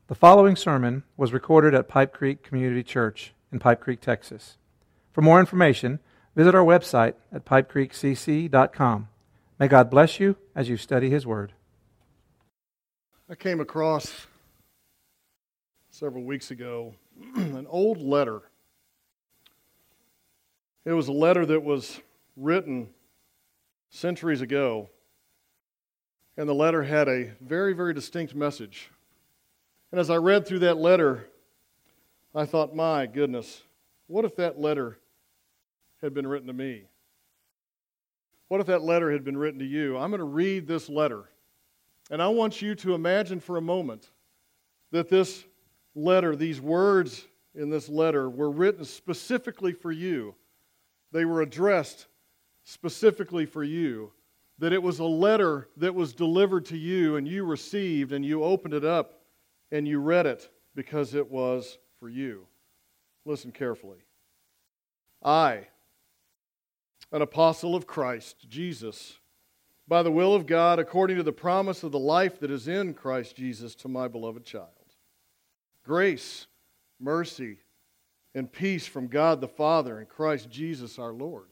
The following sermon was recorded at Pipe Creek Community Church in Pipe Creek, Texas. For more information, visit our website at pipecreekcc.com. May God bless you as you study His Word. I came across several weeks ago an old letter. It was a letter that was written centuries ago, and the letter had a very, very distinct message. And as I read through that letter, I thought, my goodness, what if that letter had been written to me? What if that letter had been written to you? I'm going to read this letter, and I want you to imagine for a moment that this letter, these words in this letter, were written specifically for you. They were addressed specifically for you. That it was a letter that was delivered to you, and you received, and you opened it up, and you read it because it was for you. Listen carefully. I, an apostle of Christ Jesus, by the will of God, according to the promise of the life that is in Christ Jesus, to my beloved child. Grace, mercy, and peace from God the Father and Christ Jesus our Lord.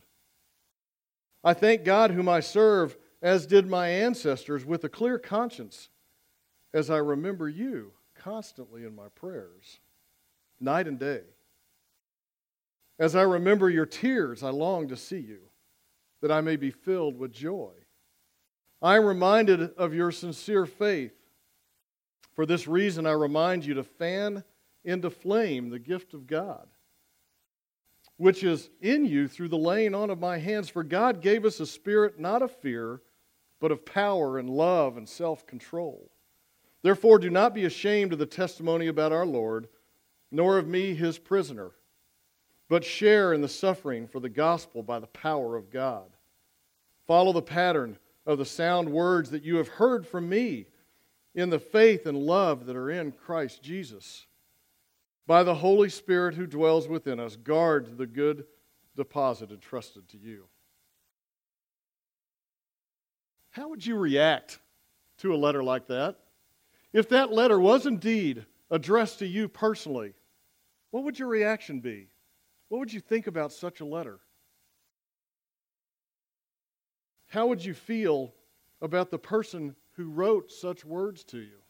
I thank God whom I serve, as did my ancestors, with a clear conscience, as I remember you constantly in my prayers, night and day. As I remember your tears, I long to see you, that I may be filled with joy. I am reminded of your sincere faith. For this reason, I remind you to fan into flame the gift of God, which is in you through the laying on of my hands. For God gave us a spirit not of fear, but of power and love and self-control. Therefore, do not be ashamed of the testimony about our Lord, nor of me, his prisoner, but share in the suffering for the gospel by the power of God. Follow the pattern of the sound words that you have heard from me in the faith and love that are in Christ Jesus. By the Holy Spirit who dwells within us, guard the good deposit entrusted to you. How would you react to a letter like that? If that letter was indeed addressed to you personally, what would your reaction be? What would you think about such a letter? How would you feel about the person who wrote such words to you?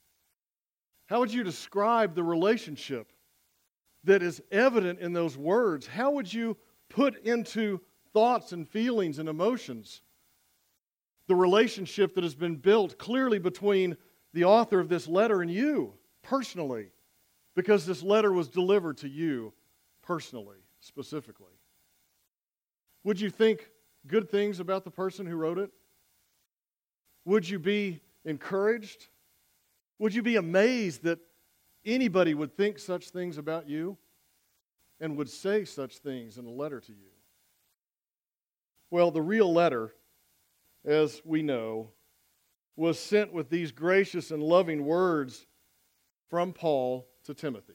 How would you describe the relationship that is evident in those words? How would you put into thoughts and feelings and emotions the relationship that has been built clearly between the author of this letter and you personally? Because this letter was delivered to you personally, specifically. Would you think good things about the person who wrote it? Would you be encouraged? Would you be amazed that anybody would think such things about you and would say such things in a letter to you? Well, the real letter, as we know, was sent with these gracious and loving words from Paul to Timothy.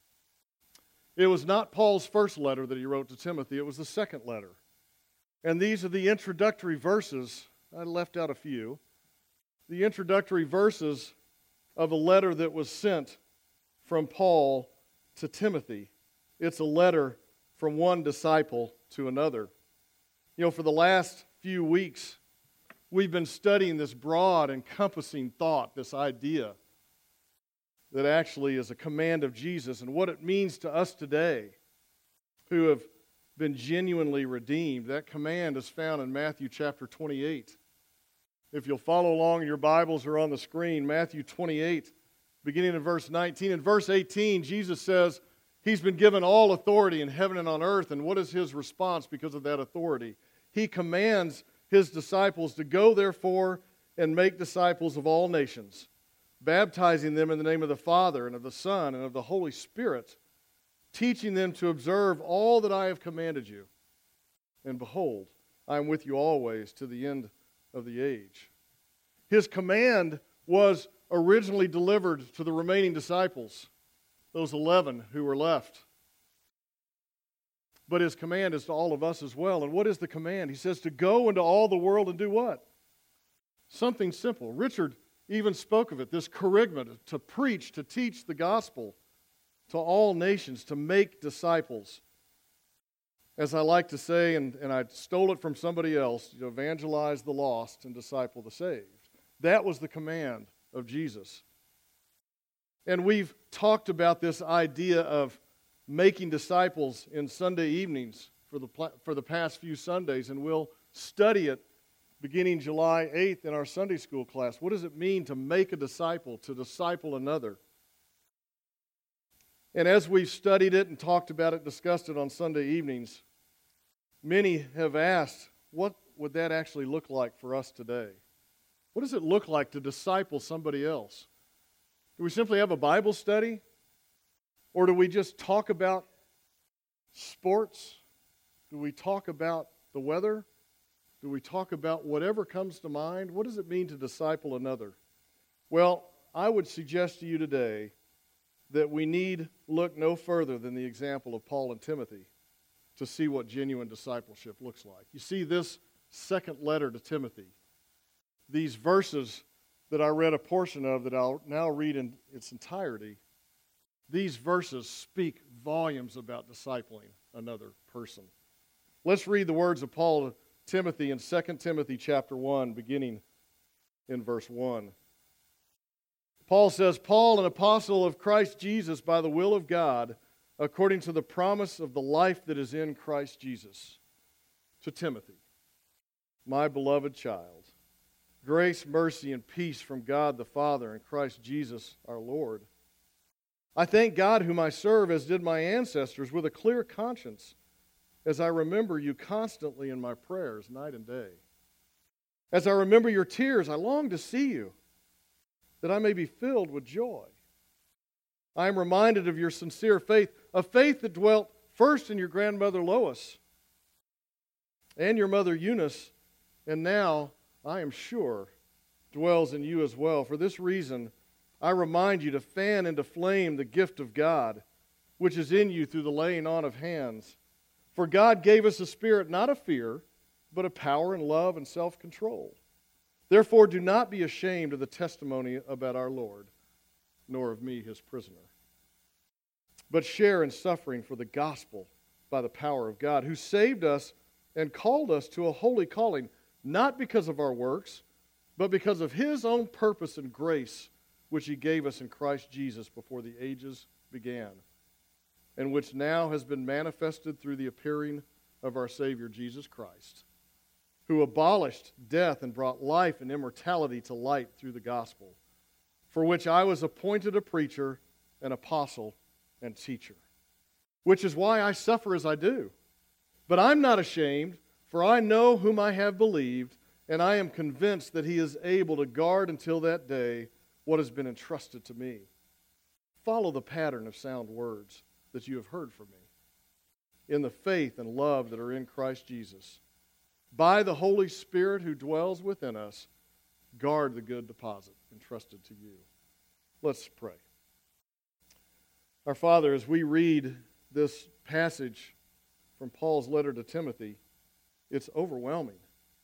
It was not Paul's first letter that he wrote to Timothy, it was the second letter. And these are the introductory verses. I left out a few. The introductory verses of a letter that was sent from Paul to Timothy. It's a letter from one disciple to another. You know, for the last few weeks, we've been studying this broad, encompassing thought, this idea that actually is a command of Jesus and what it means to us today who have been genuinely redeemed. That command is found in Matthew chapter 28. If you'll follow along in your Bibles or on the screen, Matthew 28, beginning in verse 19. In verse 18, Jesus says he's been given all authority in heaven and on earth. And what is his response because of that authority? He commands his disciples to go, therefore, and make disciples of all nations, baptizing them in the name of the Father and of the Son and of the Holy Spirit, teaching them to observe all that I have commanded you. And behold, I am with you always to the end of the age. His command was originally delivered to the remaining disciples, those 11 who were left. But his command is to all of us as well. And what is the command? He says to go into all the world and do what? Something simple. Richard even spoke of it, this kerygma, to preach, to teach the gospel to all nations, to make disciples. As I like to say, and I stole it from somebody else, to evangelize the lost and disciple the saved. That was the command of Jesus. And we've talked about this idea of making disciples in Sunday evenings for the past few Sundays, and we'll study it beginning July 8th in our Sunday school class. What does it mean to make a disciple, to disciple another? And as we've studied it and talked about it, discussed it on Sunday evenings, many have asked, what would that actually look like for us today? What does it look like to disciple somebody else? Do we simply have a Bible study? Or do we just talk about sports? Do we talk about the weather? Do we talk about whatever comes to mind? What does it mean to disciple another? Well, I would suggest to you today that we need look no further than the example of Paul and Timothy to see what genuine discipleship looks like. You see this second letter to Timothy, these verses that I read a portion of that I'll now read in its entirety, these verses speak volumes about discipling another person. Let's read the words of Paul to Timothy in 2 Timothy chapter 1, beginning in verse 1. Paul says, Paul, an apostle of Christ Jesus by the will of God, according to the promise of the life that is in Christ Jesus, to Timothy, my beloved child, grace, mercy, and peace from God the Father and Christ Jesus our Lord. I thank God whom I serve, as did my ancestors, with a clear conscience, as I remember you constantly in my prayers night and day. As I remember your tears, I long to see you, that I may be filled with joy. I am reminded of your sincere faith, a faith that dwelt first in your grandmother Lois and your mother Eunice, and now, I am sure, dwells in you as well. For this reason, I remind you to fan into flame the gift of God, which is in you through the laying on of hands. For God gave us a spirit not of fear, but of power and love and self-control. Therefore, do not be ashamed of the testimony about our Lord, nor of me, his prisoner, but share in suffering for the gospel by the power of God, who saved us and called us to a holy calling, not because of our works, but because of his own purpose and grace, which he gave us in Christ Jesus before the ages began, and which now has been manifested through the appearing of our Savior Jesus Christ, who abolished death and brought life and immortality to light through the gospel, for which I was appointed a preacher, an apostle, and teacher, which is why I suffer as I do. But I'm not ashamed, for I know whom I have believed, and I am convinced that he is able to guard until that day what has been entrusted to me. Follow the pattern of sound words that you have heard from me, in the faith and love that are in Christ Jesus. By the Holy Spirit who dwells within us, guard the good deposit entrusted to you. Let's pray. Our Father, as we read this passage from Paul's letter to Timothy, it's overwhelming.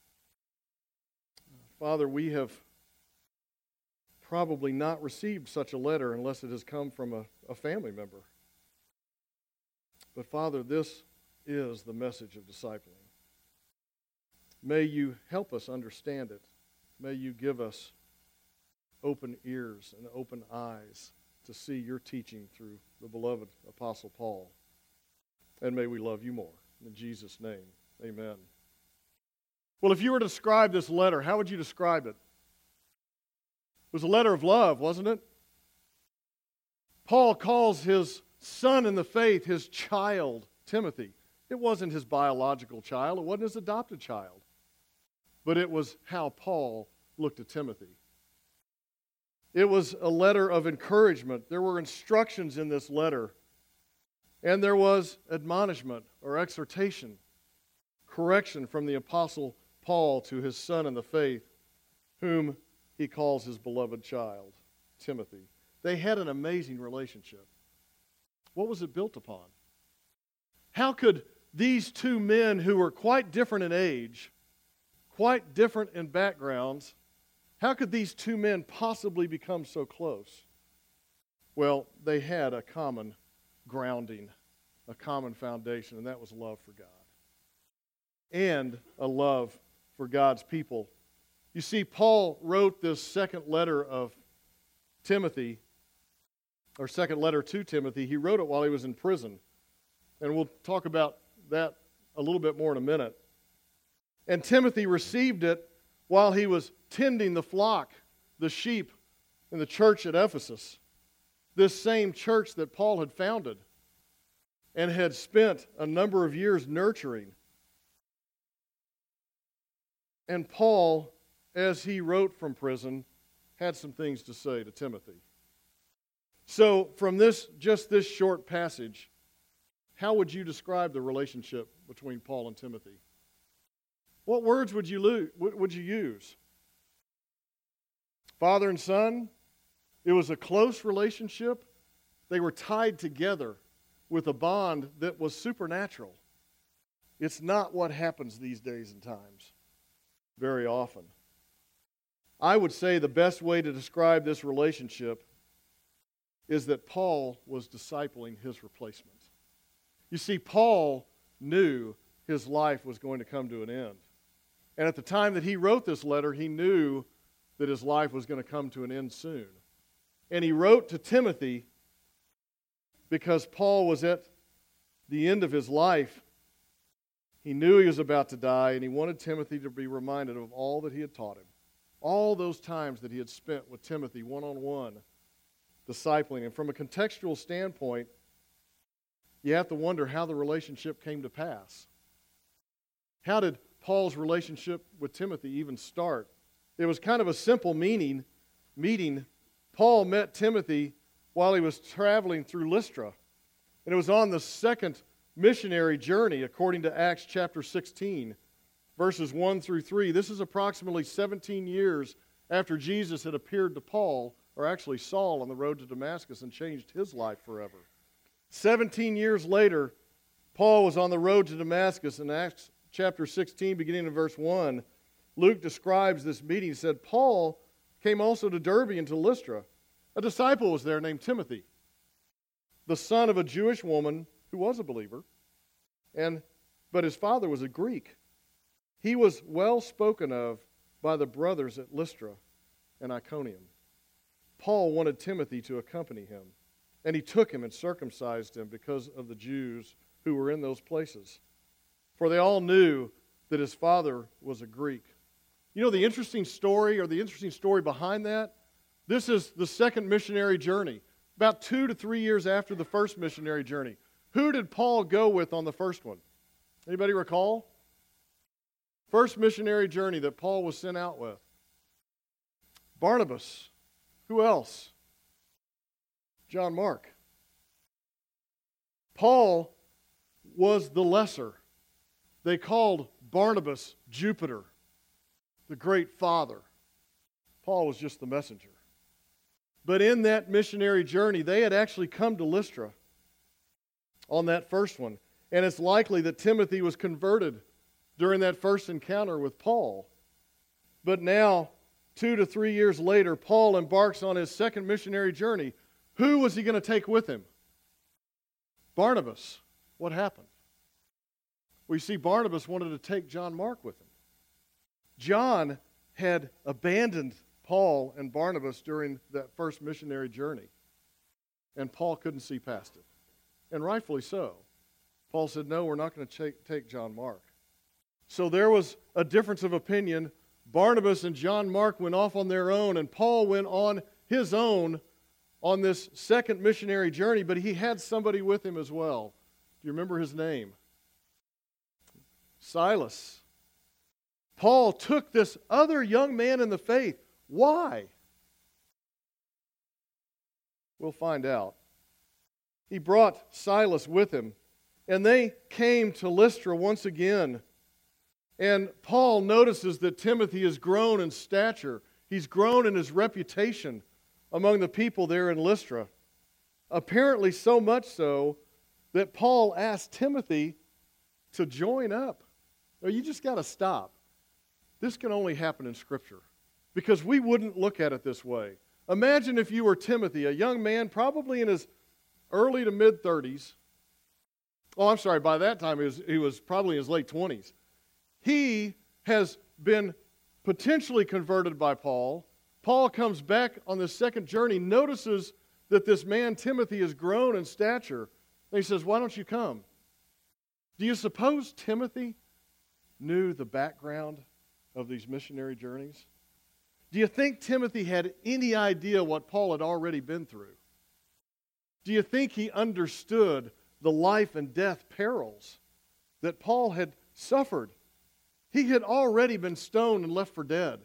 Father, we have probably not received such a letter unless it has come from a family member. But Father, this is the message of discipling. May you help us understand it. May you give us open ears and open eyes to see your teaching through the beloved Apostle Paul. And may we love you more. In Jesus' name, amen. Well, if you were to describe this letter, how would you describe it? It was a letter of love, wasn't it? Paul calls his son in the faith his child, Timothy. It wasn't his biological child. It wasn't his adopted child. But it was how Paul looked at Timothy. It was a letter of encouragement. There were instructions in this letter. And there was admonishment or exhortation, correction from the Apostle Paul to his son in the faith, whom he calls his beloved child, Timothy. They had an amazing relationship. What was it built upon? How could these two men who were quite different in age, quite different in backgrounds, How could these two men possibly become so close? Well, they had a common grounding, a common foundation, and that was love for God and a love for God's people. You see, Paul wrote this second letter of Timothy, or second letter to Timothy. He wrote it while he was in prison, and we'll talk about that a little bit more in a minute. And Timothy received it while he was tending the flock, the sheep, in the church at Ephesus. This same church that Paul had founded and had spent a number of years nurturing. And Paul, as he wrote from prison, had some things to say to Timothy. So from this short passage, how would you describe the relationship between Paul and Timothy? What words would you use? Father and son? It was a close relationship. They were tied together with a bond that was supernatural. It's not what happens these days and times very often. I would say the best way to describe this relationship is that Paul was discipling his replacement. You see, Paul knew his life was going to come to an end. And at the time that he wrote this letter, he knew that his life was going to come to an end soon. And he wrote to Timothy because Paul was at the end of his life. He knew he was about to die, and he wanted Timothy to be reminded of all that he had taught him. All those times that he had spent with Timothy one-on-one, discipling him. From a contextual standpoint, you have to wonder how the relationship came to pass. How did Paul's relationship with Timothy even start? It was kind of a simple meeting. Paul met Timothy while he was traveling through Lystra. And it was on the second missionary journey, according to Acts chapter 16, verses 1 through 3. This is approximately 17 years after Jesus had appeared to Paul, or actually Saul, on the road to Damascus and changed his life forever. 17 years later, Paul was on the road to Damascus. In Acts chapter 16, beginning in verse 1, Luke describes this meeting. He said, Paul came also to Derbe and to Lystra. A disciple was there named Timothy, the son of a Jewish woman who was a believer, but his father was a Greek. He was well spoken of by the brothers at Lystra and Iconium. Paul wanted Timothy to accompany him, and he took him and circumcised him because of the Jews who were in those places. For they all knew that his father was a Greek. You know the interesting story behind that? This is the second missionary journey, about 2 to 3 years after the first missionary journey. Who did Paul go with on the first one? Anybody recall? First missionary journey that Paul was sent out with. Barnabas. Who else? John Mark. Paul was the lesser. They called Barnabas Jupiter, the great father. Paul was just the messenger. But in that missionary journey, they had actually come to Lystra on that first one. And it's likely that Timothy was converted during that first encounter with Paul. But now, 2 to 3 years later, Paul embarks on his second missionary journey. Who was he going to take with him? Barnabas. What happened? We see Barnabas wanted to take John Mark with him. John had abandoned Paul and Barnabas during that first missionary journey. And Paul couldn't see past it. And rightfully so. Paul said, no, we're not going to take John Mark. So there was a difference of opinion. Barnabas and John Mark went off on their own, and Paul went on his own on this second missionary journey, but he had somebody with him as well. Do you remember his name? Silas. Paul took this other young man in the faith. Why? We'll find out. He brought Silas with him, and they came to Lystra once again. And Paul notices that Timothy has grown in stature. He's grown in his reputation among the people there in Lystra. Apparently so much so that Paul asked Timothy to join up. Now, you just got to stop. This can only happen in Scripture. because we wouldn't look at it this way. Imagine if you were Timothy, a young man probably in his early to mid-30s. Oh, I'm sorry, by that time he was probably in his late 20s. He has been potentially converted by Paul. Paul comes back on this second journey, notices that this man Timothy has grown in stature. And he says, why don't you come? Do you suppose Timothy knew the background of these missionary journeys? Do you think Timothy had any idea what Paul had already been through? Do you think he understood the life and death perils that Paul had suffered? He had already been stoned and left for dead.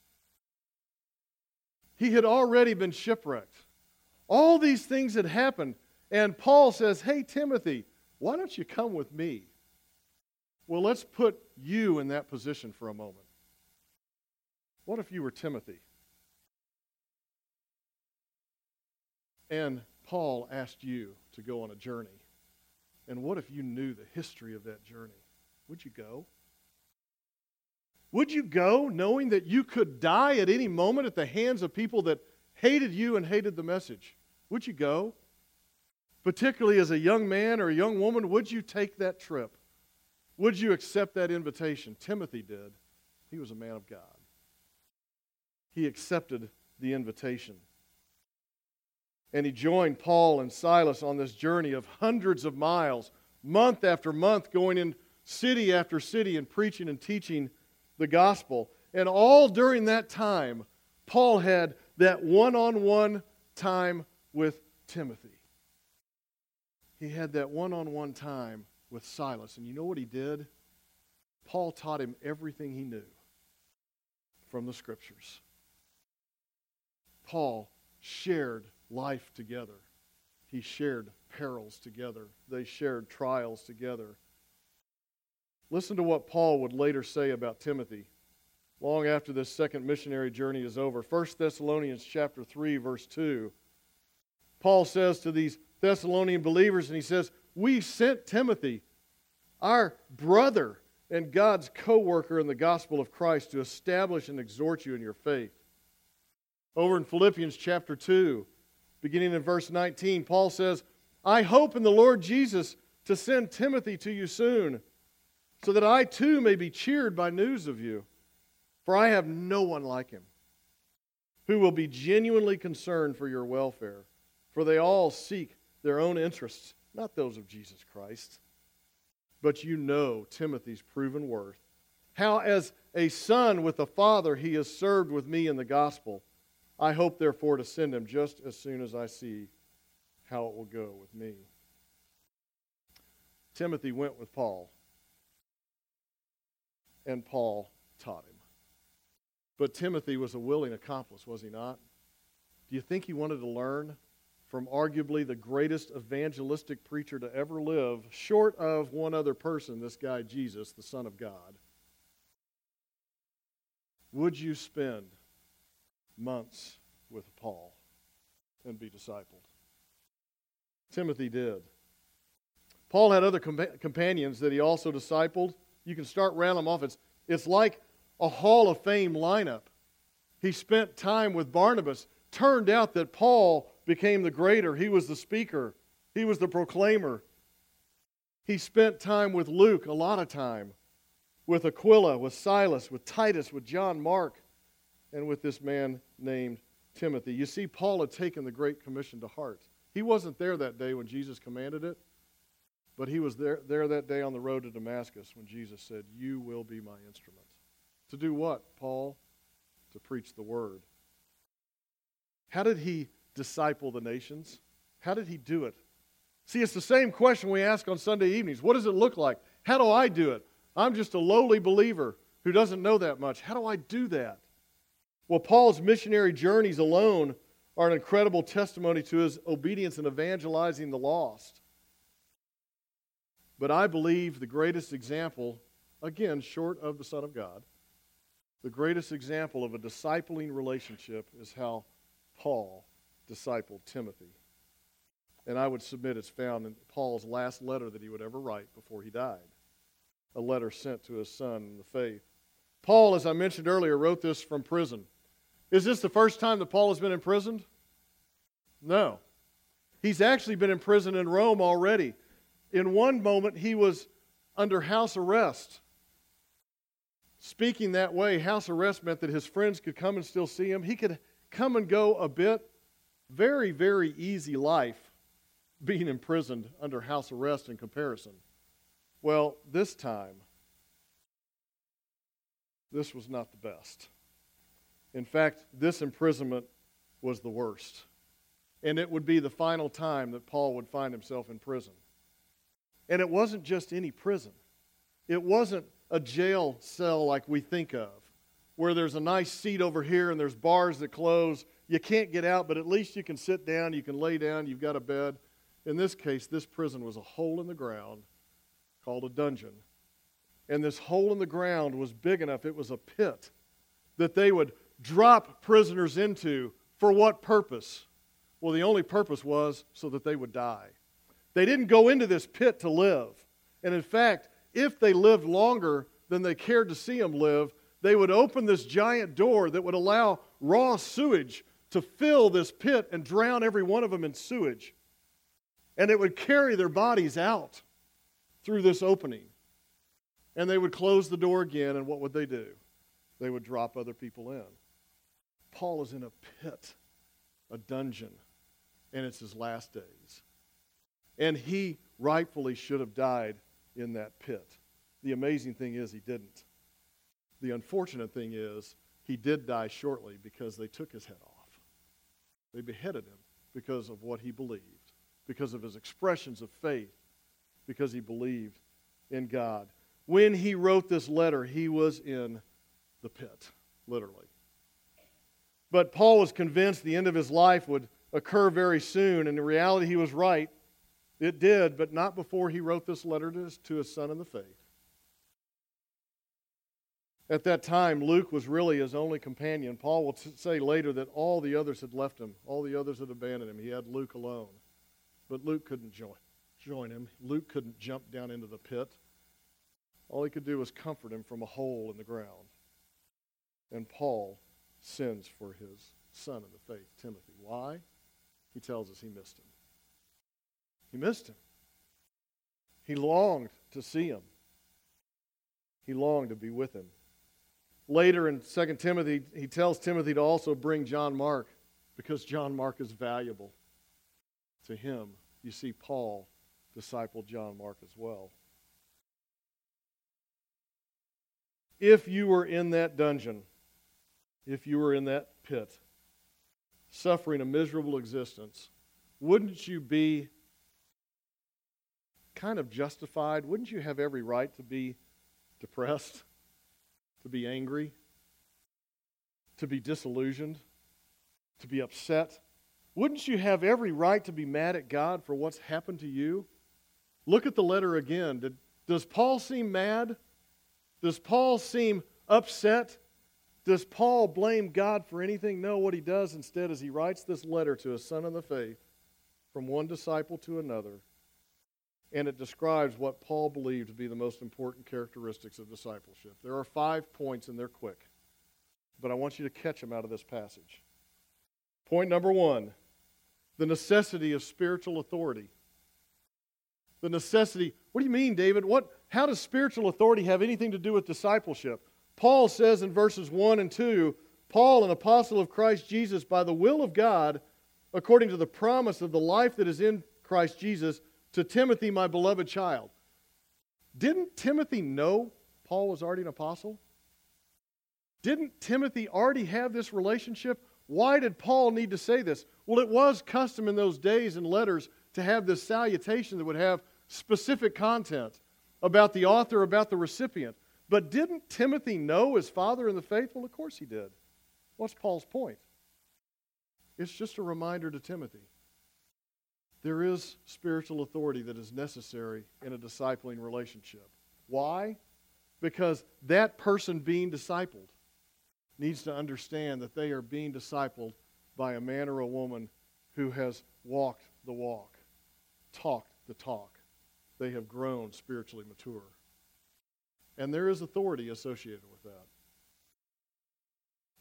He had already been shipwrecked. All these things had happened, and Paul says, hey, Timothy, why don't you come with me? Well, let's put you in that position for a moment. What if you were Timothy? And Paul asked you to go on a journey. And what if you knew the history of that journey? Would you go? Would you go knowing that you could die at any moment at the hands of people that hated you and hated the message? Would you go? Particularly as a young man or a young woman, would you take that trip? Would you accept that invitation? Timothy did. He was a man of God. He accepted the invitation. And he joined Paul and Silas on this journey of hundreds of miles, month after month, going in city after city and preaching and teaching the gospel. And all during that time, Paul had that one-on-one time with Timothy. He had that one-on-one time with Silas. And you know what he did? Paul taught him everything he knew from the Scriptures. Paul shared life together. He shared perils together. They shared trials together. Listen to what Paul would later say about Timothy long after this second missionary journey is over. 1 Thessalonians chapter 3, verse 2. Paul says to these Thessalonian believers, and he says, we sent Timothy, our brother and God's co-worker in the gospel of Christ, to establish and exhort you in your faith. Over in Philippians chapter 2, beginning in verse 19, Paul says, I hope in the Lord Jesus to send Timothy to you soon, so that I too may be cheered by news of you. For I have no one like him, who will be genuinely concerned for your welfare. For they all seek their own interests, not those of Jesus Christ. But you know Timothy's proven worth, how as a son with a father he has served with me in the gospel. I hope, therefore, to send him just as soon as I see how it will go with me. Timothy went with Paul, and Paul taught him. But Timothy was a willing accomplice, was he not? Do you think he wanted to learn from arguably the greatest evangelistic preacher to ever live, short of one other person, this guy Jesus, the Son of God? Would you spend months with Paul and be discipled? Timothy did. Paul had other companions that he also discipled. You can start rattling them off. It's like a Hall of Fame lineup. He spent time with Barnabas. Turned out that Paul became the greater. He was the speaker. He was the proclaimer. He spent time with Luke, a lot of time, with Aquila, with Silas, with Titus, with John Mark, and with this man named Timothy. You see, Paul had taken the Great Commission to heart. He wasn't there that day when Jesus commanded it, but he was there that day on the road to Damascus when Jesus said, you will be my instrument. To do what, Paul? To preach the word. How did he disciple the nations? How did he do it? See, it's the same question we ask on Sunday evenings. What does it look like? How do I do it? I'm just a lowly believer who doesn't know that much. How do I do that? Well, Paul's missionary journeys alone are an incredible testimony to his obedience in evangelizing the lost. But I believe the greatest example, again, short of the Son of God, the greatest example of a discipling relationship is how Paul discipled Timothy. And I would submit it's found in Paul's last letter that he would ever write before he died, a letter sent to his son in the faith. Paul, as I mentioned earlier, wrote this from prison. Is this the first time that Paul has been imprisoned? No. He's actually been imprisoned in Rome already. In one moment, he was under house arrest. Speaking that way, house arrest meant that his friends could come and still see him. He could come and go a bit. Very, very easy life being imprisoned under house arrest in comparison. Well, this time, this was not the best. In fact, this imprisonment was the worst. And it would be the final time that Paul would find himself in prison. And it wasn't just any prison. It wasn't a jail cell like we think of, where there's a nice seat over here and there's bars that close. You can't get out, but at least you can sit down, you can lay down, you've got a bed. In this case, this prison was a hole in the ground called a dungeon. And this hole in the ground was big enough, it was a pit that they would drop prisoners into. For what purpose? Well, the only purpose was so that they would die. They didn't go into this pit to live. And in fact, if they lived longer than they cared to see them live, they would open this giant door that would allow raw sewage to fill this pit and drown every one of them in sewage. And it would carry their bodies out through this opening. And they would close the door again, and what would they do? They would drop other people in. Paul is in a pit, a dungeon, and it's his last days. And he rightfully should have died in that pit. The amazing thing is he didn't. The unfortunate thing is he did die shortly because they took his head off. They beheaded him because of what he believed, because of his expressions of faith, because he believed in God. When he wrote this letter, he was in the pit, literally. But Paul was convinced the end of his life would occur very soon, and in reality he was right. It did, but not before he wrote this letter to his son in the faith. At that time, Luke was really his only companion. Paul will say later that all the others had left him. All the others had abandoned him. He had Luke alone. But Luke couldn't join him. Luke couldn't jump down into the pit. All he could do was comfort him from a hole in the ground. And Paul sends for his son in the faith, Timothy. Why? He tells us he missed him. He missed him. He longed to see him. He longed to be with him. Later in 2 Timothy, he tells Timothy to also bring John Mark because John Mark is valuable to him. You see, Paul discipled John Mark as well. If you were in that dungeon, if you were in that pit, suffering a miserable existence, wouldn't you be kind of justified? Wouldn't you have every right to be depressed, to be angry, to be disillusioned, to be upset? Wouldn't you have every right to be mad at God for what's happened to you? Look at the letter again. Does Paul seem mad? Does Paul seem upset? Does Paul blame God for anything? No, what he does instead is he writes this letter to his son in the faith from one disciple to another, and it describes what Paul believed to be the most important characteristics of discipleship. There are 5 points, and they're quick, but I want you to catch them out of this passage. Point number 1, the necessity of spiritual authority. The necessity. What do you mean, David? How does spiritual authority have anything to do with discipleship? Paul says in verses 1 and 2, Paul, an apostle of Christ Jesus, by the will of God, according to the promise of the life that is in Christ Jesus, to Timothy, my beloved child. Didn't Timothy know Paul was already an apostle? Didn't Timothy already have this relationship? Why did Paul need to say this? Well, it was custom in those days in letters to have this salutation that would have specific content about the author, about the recipient. But didn't Timothy know his father in the faith? Well, of course he did. What's Paul's point? It's just a reminder to Timothy. There is spiritual authority that is necessary in a discipling relationship. Why? Because that person being discipled needs to understand that they are being discipled by a man or a woman who has walked the walk, talked the talk. They have grown spiritually mature. And there is authority associated with that.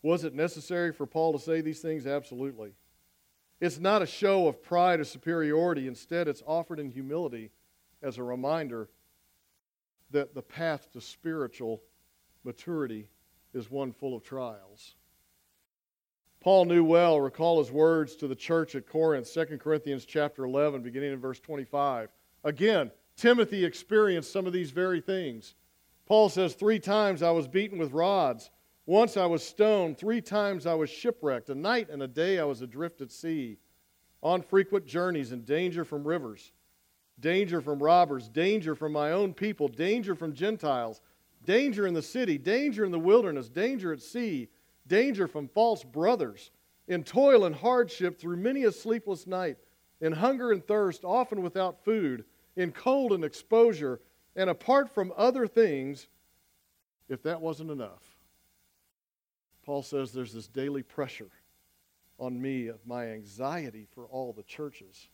Was it necessary for Paul to say these things? Absolutely. It's not a show of pride or superiority. Instead, it's offered in humility as a reminder that the path to spiritual maturity is one full of trials. Paul knew well, recall his words to the church at Corinth, 2 Corinthians chapter 11, beginning in verse 25. Again, Timothy experienced some of these very things. Paul says, 3 times I was beaten with rods. Once I was stoned. 3 times I was shipwrecked. A night and a day I was adrift at sea, on frequent journeys, in danger from rivers, danger from robbers, danger from my own people, danger from Gentiles, danger in the city, danger in the wilderness, danger at sea, danger from false brothers, in toil and hardship through many a sleepless night, in hunger and thirst, often without food, in cold and exposure, and apart from other things, if that wasn't enough, Paul says there's this daily pressure on me of my anxiety for all the churches.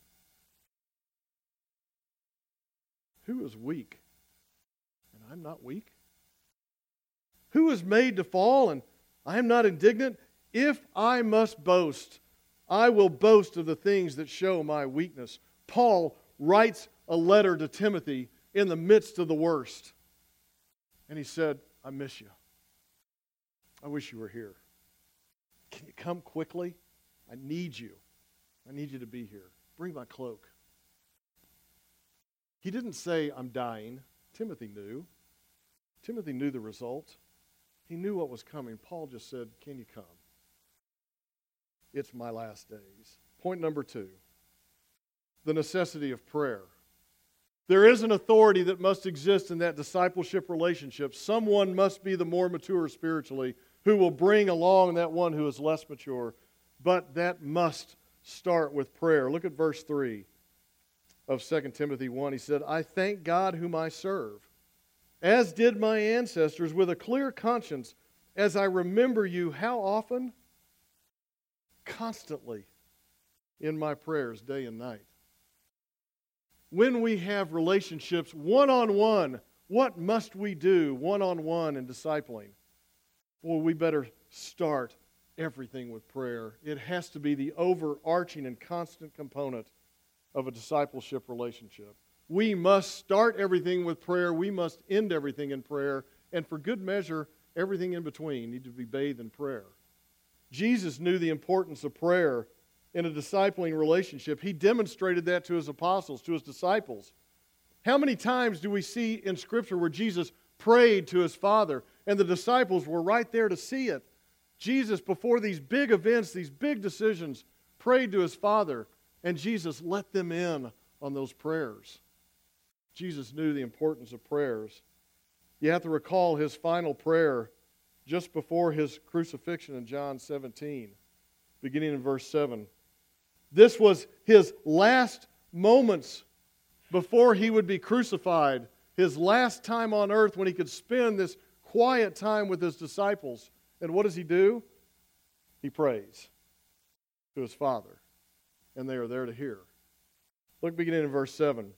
Who is weak? And I'm not weak. Who is made to fall? And I am not indignant. If I must boast, I will boast of the things that show my weakness. Paul writes a letter to Timothy in the midst of the worst. And he said, I miss you. I wish you were here. Can you come quickly? I need you. I need you to be here. Bring my cloak. He didn't say, I'm dying. Timothy knew. Timothy knew the result. He knew what was coming. Paul just said, can you come? It's my last days. Point number 2, the necessity of prayer. There is an authority that must exist in that discipleship relationship. Someone must be the more mature spiritually who will bring along that one who is less mature. But that must start with prayer. Look at verse 3 of 2 Timothy 1. He said, I thank God whom I serve, as did my ancestors, with a clear conscience, as I remember you, how often? Constantly in my prayers, day and night. When we have relationships one-on-one, what must we do one-on-one in discipling? Well, we better start everything with prayer. It has to be the overarching and constant component of a discipleship relationship. We must start everything with prayer. We must end everything in prayer. And for good measure, everything in between needs to be bathed in prayer. Jesus knew the importance of prayer in a discipling relationship. He demonstrated that to his apostles, to his disciples. How many times do we see in Scripture where Jesus prayed to his Father and the disciples were right there to see it? Jesus, before these big events, these big decisions, prayed to his Father, and Jesus let them in on those prayers. Jesus knew the importance of prayers. You have to recall his final prayer just before his crucifixion in John 17, beginning in verse 7. This was his last moments before he would be crucified, his last time on earth when he could spend this quiet time with his disciples. And what does he do? He prays to his Father, and they are there to hear. Look beginning in verse 7.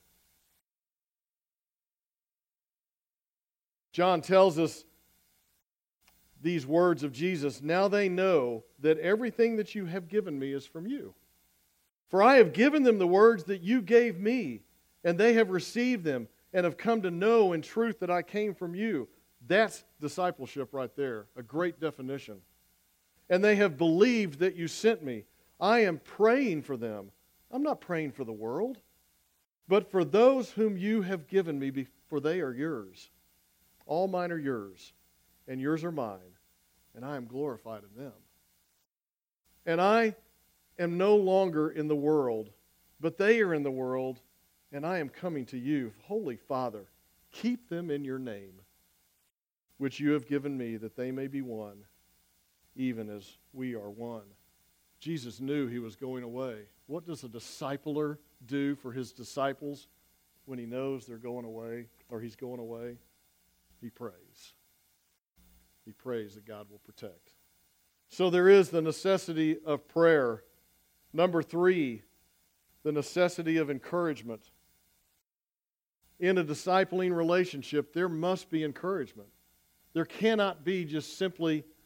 John tells us these words of Jesus, now they know that everything that you have given me is from you. For I have given them the words that you gave me, and they have received them, and have come to know in truth that I came from you. That's discipleship right there, a great definition. And they have believed that you sent me. I am praying for them. I'm not praying for the world, but for those whom you have given me, for they are yours. All mine are yours, and yours are mine, and I am glorified in them. And I am no longer in the world, but they are in the world, and I am coming to you. Holy Father, keep them in your name, which you have given me, that they may be one, even as we are one. Jesus knew he was going away. What does a discipler do for his disciples when he knows they're going away, or he's going away? He prays. He prays that God will protect. So there is the necessity of prayer. Number 3, the necessity of encouragement. In a discipling relationship, there must be encouragement. There cannot be just simply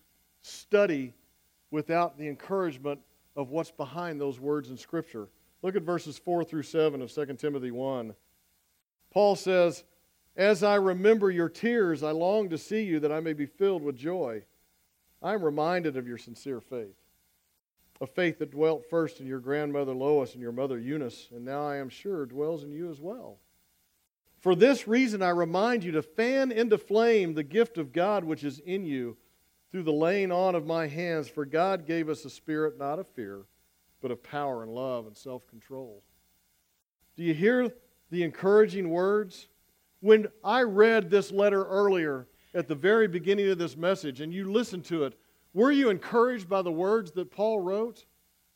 study without the encouragement of what's behind those words in Scripture. Look at verses 4 through 7 of 2 Timothy 1. Paul says, "As I remember your tears, I long to see you that I may be filled with joy. I am reminded of your sincere faith, a faith that dwelt first in your grandmother Lois and your mother Eunice, and now I am sure dwells in you as well. For this reason I remind you to fan into flame the gift of God which is in you through the laying on of my hands, for God gave us a spirit not of fear, but of power and love and self-control." Do you hear the encouraging words? When I read this letter earlier at the very beginning of this message and you listened to it, were you encouraged by the words that Paul wrote?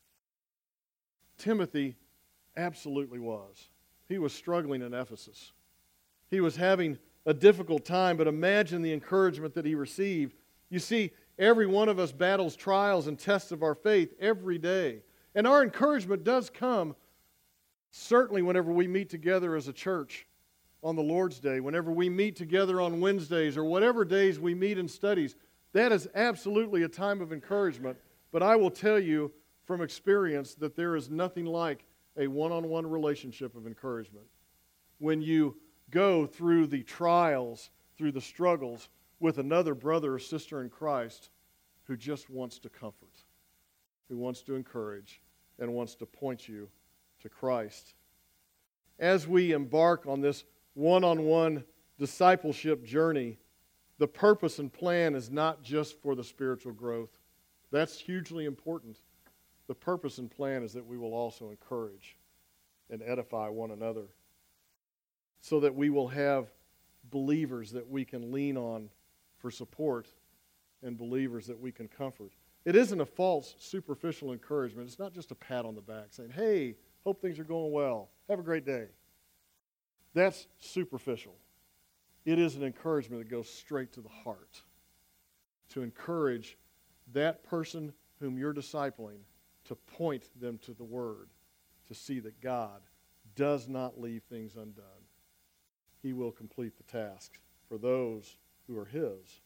Timothy absolutely was. He was struggling in Ephesus. He was having a difficult time, but imagine the encouragement that he received. You see, every one of us battles trials and tests of our faith every day. And our encouragement does come certainly whenever we meet together as a church on the Lord's Day, whenever we meet together on Wednesdays, or whatever days we meet in studies. That is absolutely a time of encouragement. But I will tell you from experience that there is nothing like a one-on-one relationship of encouragement. When you go through the trials, through the struggles with another brother or sister in Christ who just wants to comfort, who wants to encourage, and wants to point you to Christ. As we embark on this one-on-one discipleship journey, the purpose and plan is not just for the spiritual growth. That's hugely important. The purpose and plan is that we will also encourage and edify one another so that we will have believers that we can lean on for support and believers that we can comfort. It isn't a false, superficial encouragement. It's not just a pat on the back saying, "Hey, hope things are going well. Have a great day." That's superficial. It is an encouragement that goes straight to the heart, to encourage that person whom you're discipling, to point them to the Word, to see that God does not leave things undone. He will complete the task for those who are His.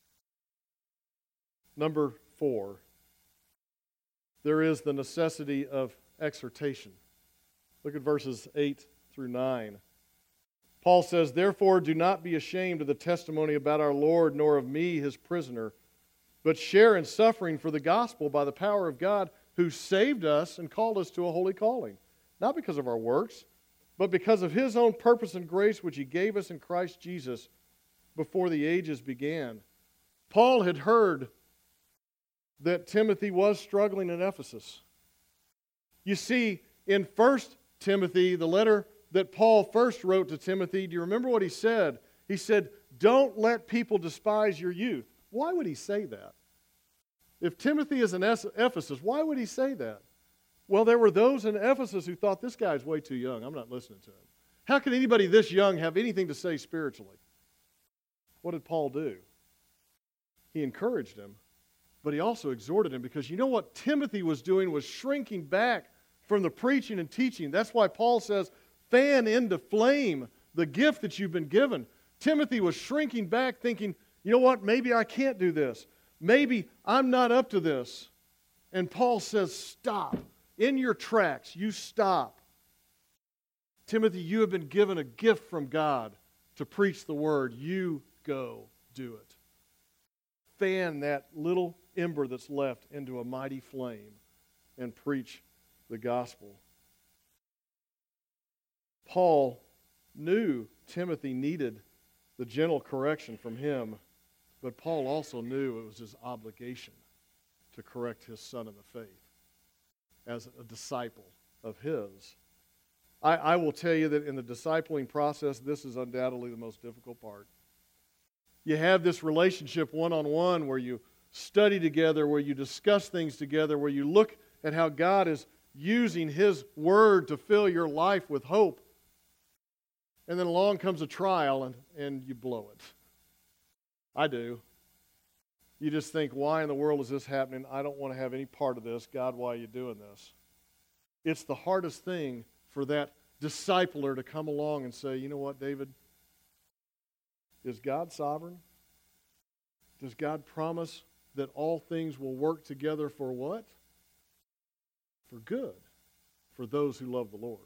Number 4, there is the necessity of exhortation. Look at verses 8 through 9. Paul says, "Therefore do not be ashamed of the testimony about our Lord, nor of me, His prisoner, but share in suffering for the gospel by the power of God, who saved us and called us to a holy calling, not because of our works, but because of His own purpose and grace which He gave us in Christ Jesus before the ages began." Paul had heard that Timothy was struggling in Ephesus. You see, in 1 Timothy, the letter that Paul first wrote to Timothy, do you remember what he said? He said, "Don't let people despise your youth." Why would he say that? If Timothy is in Ephesus, why would he say that? Well, there were those in Ephesus who thought, "This guy's way too young. I'm not listening to him. How can anybody this young have anything to say spiritually?" What did Paul do? He encouraged him, but he also exhorted him, because you know what Timothy was doing was shrinking back from the preaching and teaching. That's why Paul says, fan into flame the gift that you've been given. Timothy was shrinking back thinking, you know what, maybe I can't do this. Maybe I'm not up to this. And Paul says, stop. In your tracks, you stop. Timothy, you have been given a gift from God to preach the word. You go do it. Fan that little ember that's left into a mighty flame and preach the gospel. Paul knew Timothy needed the gentle correction from him, but Paul also knew it was his obligation to correct his son in the faith as a disciple of his. I will tell you that in the discipling process, this is undoubtedly the most difficult part. You have this relationship one-on-one where you study together, where you discuss things together, where you look at how God is using His Word to fill your life with hope. And then along comes a trial and you blow it. I do. You just think, why in the world is this happening? I don't want to have any part of this. God, why are you doing this? It's the hardest thing for that discipler to come along and say, you know what, David? Is God sovereign? Does God promise that all things will work together for what? For good, for those who love the Lord.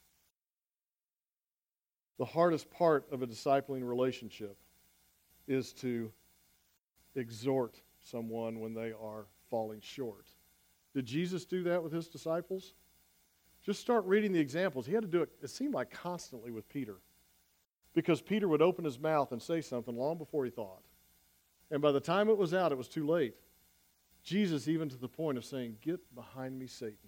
The hardest part of a discipling relationship is to exhort someone when they are falling short. Did Jesus do that with his disciples? Just start reading the examples. He had to do it, it seemed like constantly with Peter. Because Peter would open his mouth and say something long before he thought. And by the time it was out, it was too late. Jesus, even to the point of saying, "Get behind me, Satan."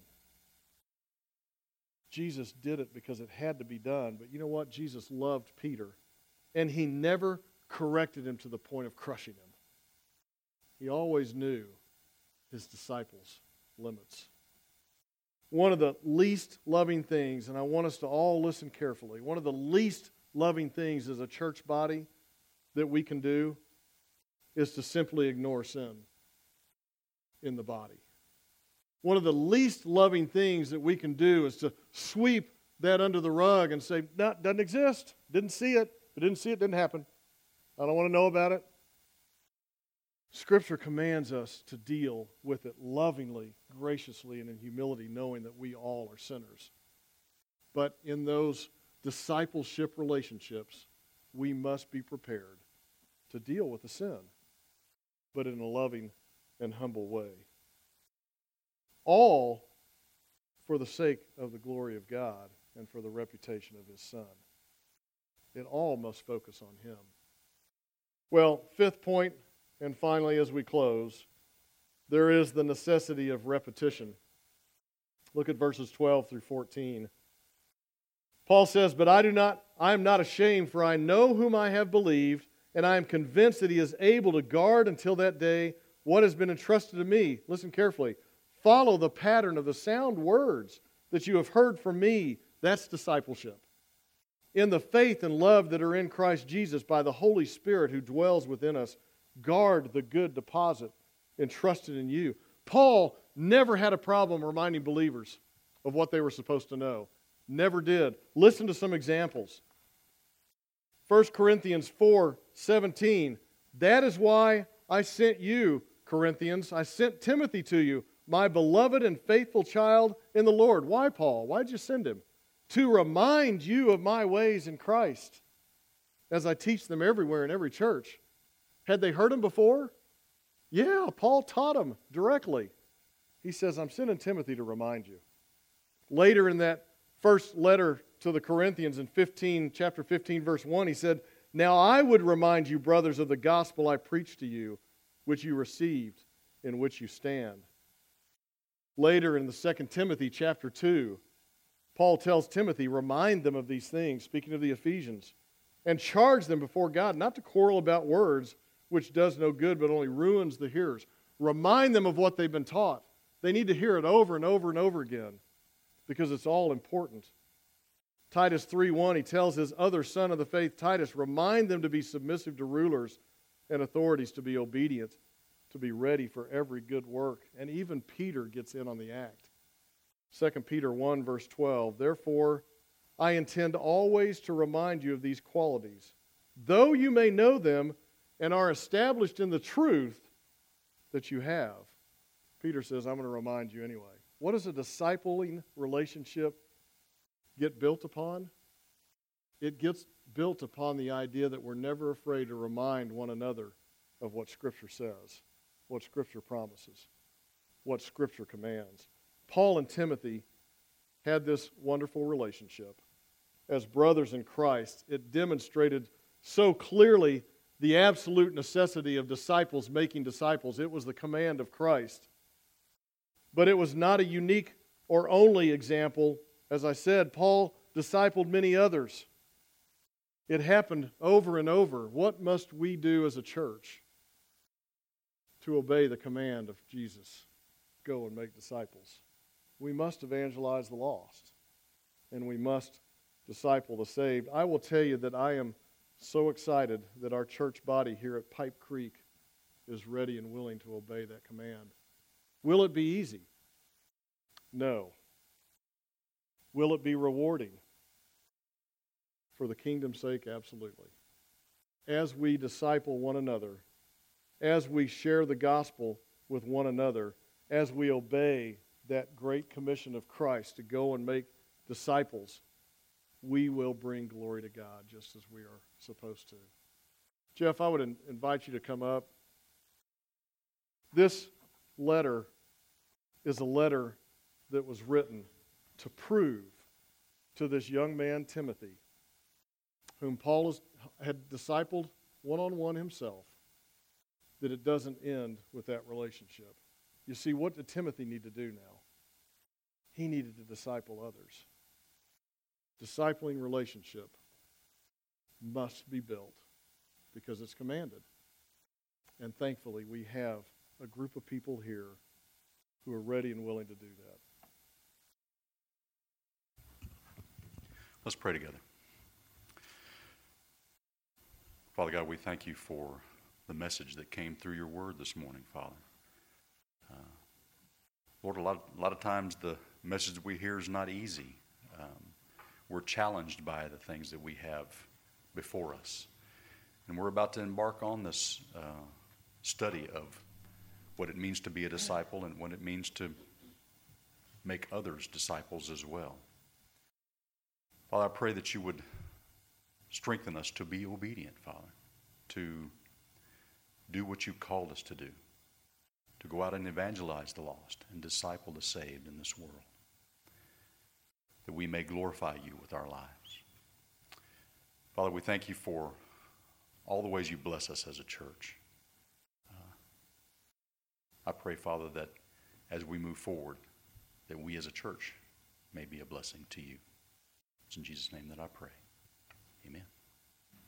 Jesus did it because it had to be done. But you know what? Jesus loved Peter. And he never corrected him to the point of crushing him. He always knew his disciples' limits. One of the least loving things, and I want us to all listen carefully, one of the least loving things as a church body that we can do is to simply ignore sin in the body. One of the least loving things that we can do is to sweep that under the rug and say, "No, it doesn't exist. Didn't see it. If I didn't see it, didn't happen. I don't want to know about it." Scripture commands us to deal with it lovingly, graciously, and in humility, knowing that we all are sinners. But in those discipleship relationships, we must be prepared to deal with the sin, but in a loving and humble way. All for the sake of the glory of God and for the reputation of His Son. It all must focus on Him. Well, fifth point, and finally as we close, there is the necessity of repetition. Look at verses 12 through 14. Paul says, "But I am not ashamed, for I know whom I have believed, and I am convinced that He is able to guard until that day what has been entrusted to me." Listen carefully. "Follow the pattern of the sound words that you have heard from me." That's discipleship. "In the faith and love that are in Christ Jesus, by the Holy Spirit who dwells within us, guard the good deposit entrusted in you." Paul never had a problem reminding believers of what they were supposed to know. Never did. Listen to some examples. 1 Corinthians 4:17. "That is why I sent you, Corinthians. I sent Timothy to you, my beloved and faithful child in the Lord." Why, Paul? Why did you send him? "To remind you of my ways in Christ, as I teach them everywhere in every church." Had they heard him before? Yeah, Paul taught them directly. He says, "I'm sending Timothy to remind you." Later in that first letter to the Corinthians in chapter 15, verse 1, he said, "Now I would remind you, brothers, of the gospel I preached to you, which you received, in which you stand." Later in the 2 Timothy chapter 2, Paul tells Timothy, "Remind them of these things," speaking of the Ephesians, "and charge them before God not to quarrel about words, which does no good but only ruins the hearers." Remind them of what they've been taught. They need to hear it over and over and over again because it's all important. Titus 3:1, he tells his other son of the faith, Titus, "Remind them to be submissive to rulers and authorities, to be obedient, to be ready for every good work." And even Peter gets in on the act. 2 Peter 1, verse 12, "Therefore, I intend always to remind you of these qualities, though you may know them and are established in the truth that you have." Peter says, "I'm going to remind you anyway." What does a discipling relationship get built upon? It gets built upon the idea that we're never afraid to remind one another of what Scripture says, what Scripture promises, what Scripture commands. Paul and Timothy had this wonderful relationship. As brothers in Christ, it demonstrated so clearly the absolute necessity of disciples making disciples. It was the command of Christ. But it was not a unique or only example. As I said, Paul discipled many others. It happened over and over. What must we do as a church to obey the command of Jesus? Go and make disciples. We must evangelize the lost, and we must disciple the saved. I will tell you that I am so excited that our church body here at Pipe Creek is ready and willing to obey that command. Will it be easy? No. Will it be rewarding? For the kingdom's sake, absolutely. As we disciple one another, as we share the gospel with one another, as we obey that great commission of Christ to go and make disciples, we will bring glory to God just as we are supposed to. Jeff, I would invite you to come up. This letter is a letter that was written to prove to this young man, Timothy, whom Paul had discipled one-on-one himself, that it doesn't end with that relationship. You see, what did Timothy need to do now? He needed to disciple others. Discipling relationship must be built because it's commanded. And thankfully, we have a group of people here who are ready and willing to do that. Let's pray together. Father God, we thank you for the message that came through your word this morning, Father. Lord, a lot of times the message we hear is not easy. We're challenged by the things that we have before us. And we're about to embark on this study of what it means to be a disciple and what it means to make others disciples as well. Father, I pray that you would strengthen us to be obedient, Father, to do what you've called us to do, to go out and evangelize the lost and disciple the saved in this world, that we may glorify you with our lives. Father, we thank you for all the ways you bless us as a church. I pray, Father, that as we move forward, that we as a church may be a blessing to you. It's in Jesus' name that I pray. Amen.